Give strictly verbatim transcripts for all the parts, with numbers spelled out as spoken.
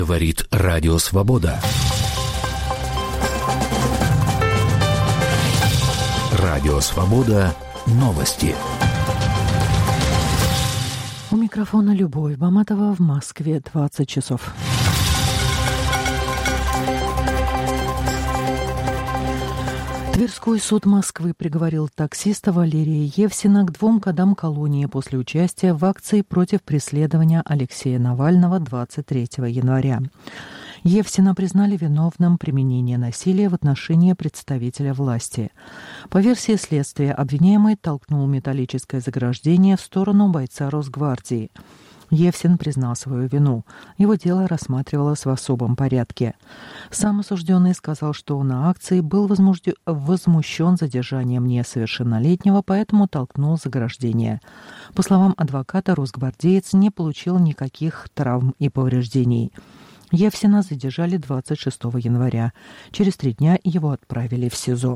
Говорит Радио Свобода. Радио Свобода. Новости. У микрофона Любовь Баматова, в Москве двадцать часов. Тверской суд Москвы приговорил таксиста Валерия Евсина к двум годам колонии после участия в акции против преследования Алексея Навального двадцать третьего января. Евсина признали виновным применения насилия в отношении представителя власти. По версии следствия, обвиняемый толкнул металлическое заграждение в сторону бойца Росгвардии. Евсин признал свою вину. Его дело рассматривалось в особом порядке. Сам осужденный сказал, что на акции был возмужден... возмущен задержанием несовершеннолетнего, поэтому толкнул заграждение. По словам адвоката, росгвардеец не получил никаких травм и повреждений. Евсина задержали двадцать шестого января. Через три дня его отправили в СИЗО.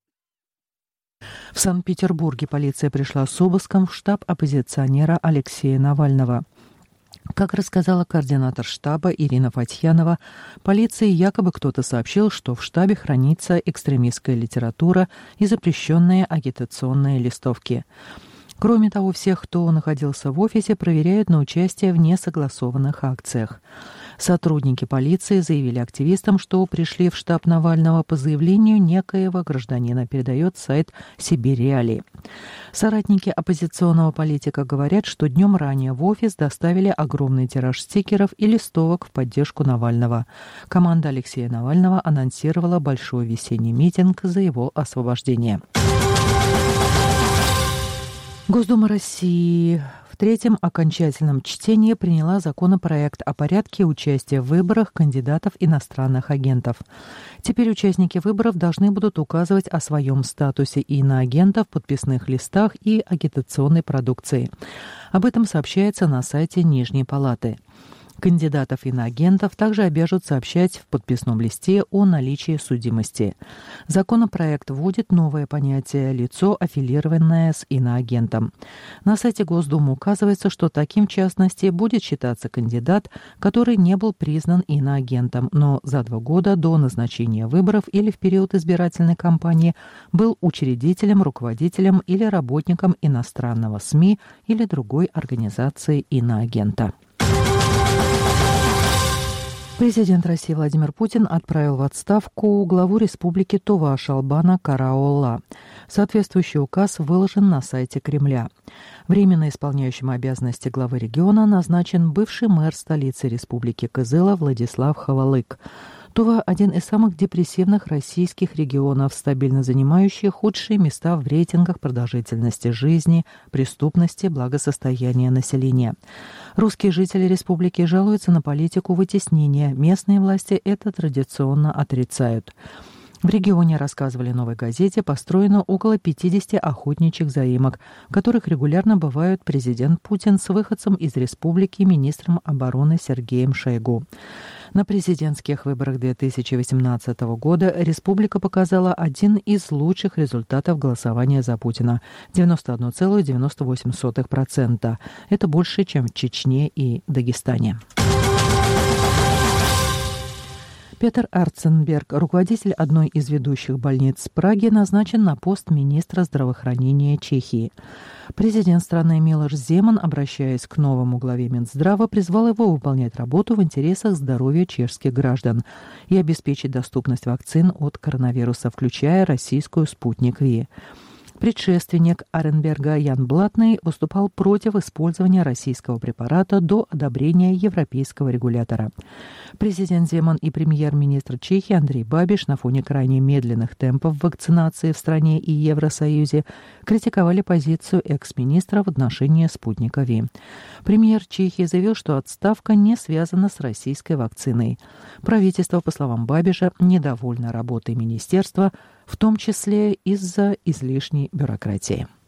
В Санкт-Петербурге полиция пришла с обыском в штаб оппозиционера Алексея Навального. Как рассказала координатор штаба Ирина Фатьянова, полиции якобы кто-то сообщил, что в штабе хранится экстремистская литература и запрещенные агитационные листовки. Кроме того, всех, кто находился в офисе, проверяют на участие в несогласованных акциях. Сотрудники полиции заявили активистам, что пришли в штаб Навального по заявлению некоего гражданина, передает сайт «Сибирь Реалии». Соратники оппозиционного политика говорят, что днем ранее в офис доставили огромный тираж стикеров и листовок в поддержку Навального. Команда Алексея Навального анонсировала большой весенний митинг за его освобождение. Госдума России в третьем окончательном чтении приняла законопроект о порядке участия в выборах кандидатов иностранных агентов. Теперь участники выборов должны будут указывать о своем статусе иноагента в подписных листах и агитационной продукции. Об этом сообщается на сайте Нижней Палаты. Кандидатов иноагентов также обяжут сообщать в подписном листе о наличии судимости. Законопроект вводит новое понятие «лицо, аффилированное с иноагентом». На сайте Госдумы указывается, что таким, в частности, будет считаться кандидат, который не был признан иноагентом, но за два года до назначения выборов или в период избирательной кампании был учредителем, руководителем или работником иностранного СМИ или другой организации иноагента. Президент России Владимир Путин отправил в отставку главу республики Тува Шалбана Караолла. Соответствующий указ выложен на сайте Кремля. Временно исполняющим обязанности главы региона назначен бывший мэр столицы республики Кызыла Владислав Хавалык. Тува – один из самых депрессивных российских регионов, стабильно занимающий худшие места в рейтингах продолжительности жизни, преступности, благосостояния населения. Русские жители республики жалуются на политику вытеснения. Местные власти это традиционно отрицают. В регионе, рассказывали «Новой газете», построено около пятидесяти охотничьих заимок, в которых регулярно бывают президент Путин с выходцем из республики министром обороны Сергеем Шойгу. На президентских выборах две тысячи восемнадцатого года республика показала один из лучших результатов голосования за Путина – девяносто одна целая девяносто восемь сотых процента. Это больше, чем в Чечне и Дагестане. Петр Арценберг, руководитель одной из ведущих больниц Праги, назначен на пост министра здравоохранения Чехии. Президент страны Милош Земан, обращаясь к новому главе Минздрава, призвал его выполнять работу в интересах здоровья чешских граждан и обеспечить доступность вакцин от коронавируса, включая российскую «Спутник Ви». Предшественник Аренберга Ян Блатный выступал против использования российского препарата до одобрения европейского регулятора. Президент Земан и премьер-министр Чехии Андрей Бабиш на фоне крайне медленных темпов вакцинации в стране и Евросоюзе критиковали позицию экс-министра в отношении «Спутника Ви». Премьер Чехии заявил, что отставка не связана с российской вакциной. Правительство, по словам Бабиша, недовольно работой министерства, в том числе из-за излишней бюрократии.